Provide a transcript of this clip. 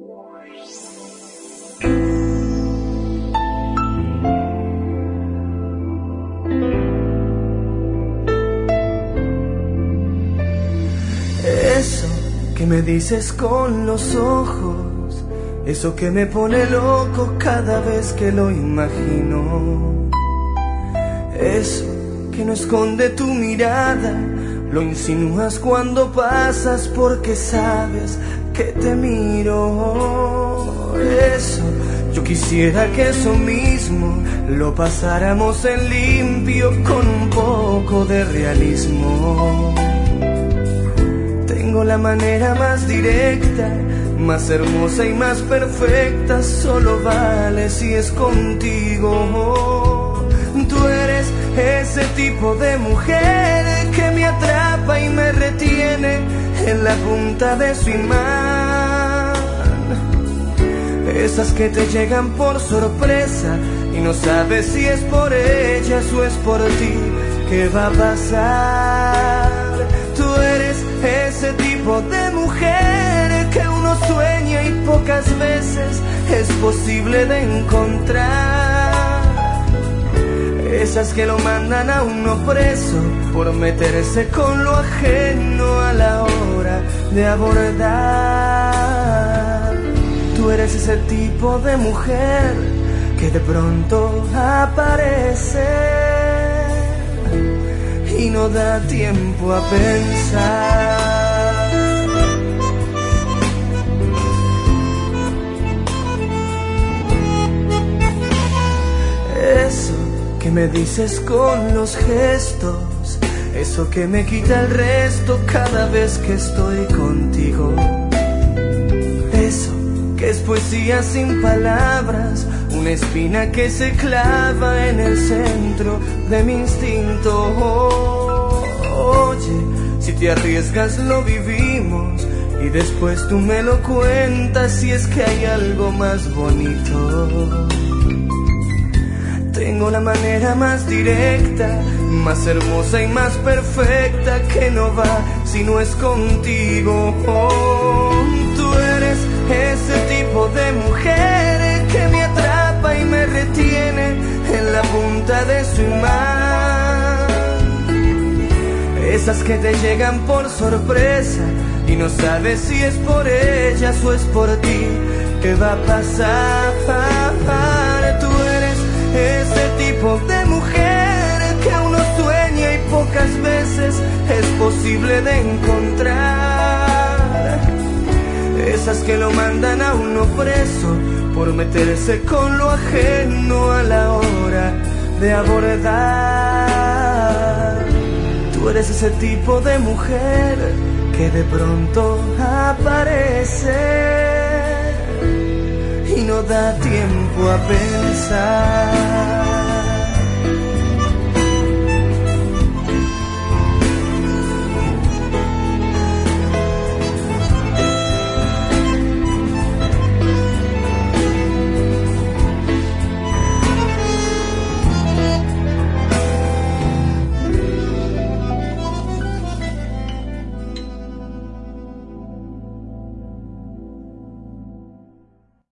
Eso que me dices con los ojos, eso que me pone loco cada vez que lo imagino, eso que no esconde tu mirada, lo insinúas cuando pasas porque sabes que te miro. Eso, yo quisiera que eso mismo lo pasáramos en limpio con un poco de realismo. Tengo la manera más directa, más hermosa y más perfecta, solo vale si es contigo. Tú eres ese tipo de mujer que me atrapa y me retiene en la punta de su imán. Esas que te llegan por sorpresa y no sabes si es por ellas o es por ti. ¿Qué va a pasar? Tú eres ese tipo de mujer que uno sueña y pocas veces es posible de encontrar. Esas que lo mandan a uno preso por meterse con lo ajeno a la hora de abordar. Tú eres ese tipo de mujer que de pronto aparece y no da tiempo a pensar. Eso que me dices con los gestos, eso que me quita el resto cada vez que estoy contigo. Eso que es poesía sin palabras, una espina que se clava en el centro de mi instinto. Oye, si te arriesgas lo vivimos y después tú me lo cuentas si es que hay algo más bonito. Tengo la manera más directa, más hermosa y más perfecta, que no va si no es contigo. Tú eres ese tipo de mujer que me atrapa y me retiene en la punta de su imán. Esas que te llegan por sorpresa y no sabes si es por ellas o es por ti. ¿Qué va a pasar? Tú eres ese tipo de mujer que uno sueña y pocas veces es posible de encontrar. Esas que lo mandan a uno preso por meterse con lo ajeno a la hora de abordar. Tú eres ese tipo de mujer que de pronto aparece y no da tiempo a pensar.